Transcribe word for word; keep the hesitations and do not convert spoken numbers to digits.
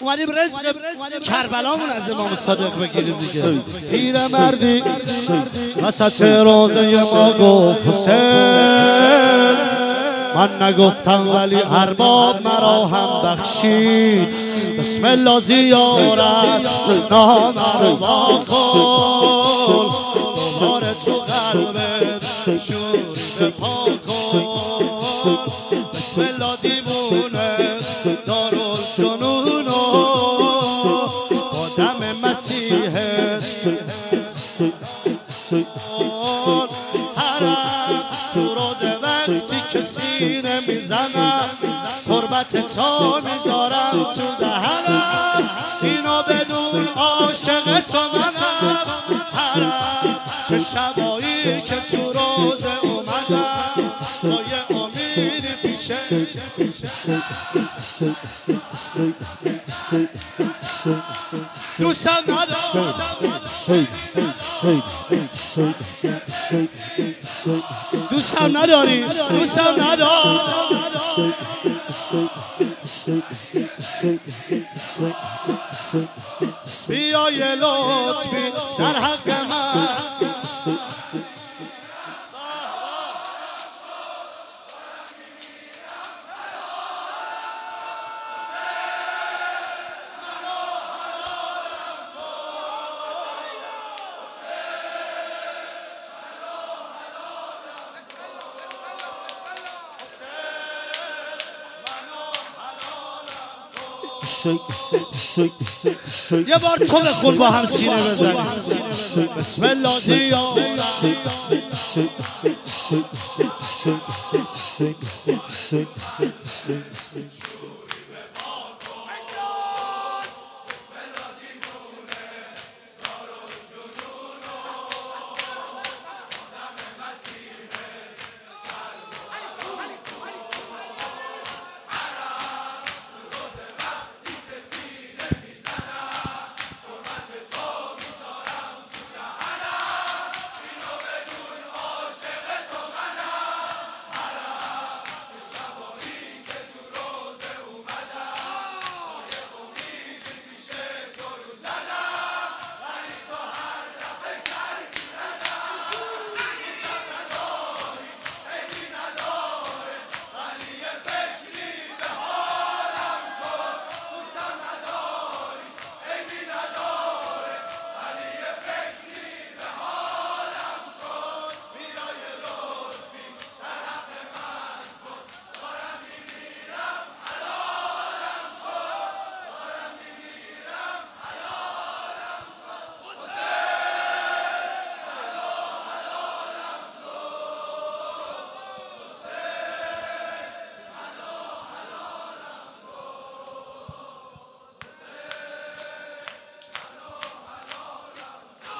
اومدیم رزق کربلامون از امام صادق بگیریم دیگه. پیر مردی وسط روزه ما گفت حسین، من نگفتم ولی ارباب مرا هم بخشید. بسم الله زیارت نام رو واکن، بار تو قلبت شور پاکن. بسم الله دیوونه دارالجنون با دم مسیح تو روز وقتی که سینه میزنم تربت تا میذارم تو دهنم، اینو بدون عاشق تو منم. حرم که شبایی که تو روزه اومدم با یه امیدی پیشه دوستم ندارم، دوستم نداری، دوستم نداری. بیا یه لطفی در حق من، یه بار تو بخون با هم سینه بزنیم. بسم الله زیاد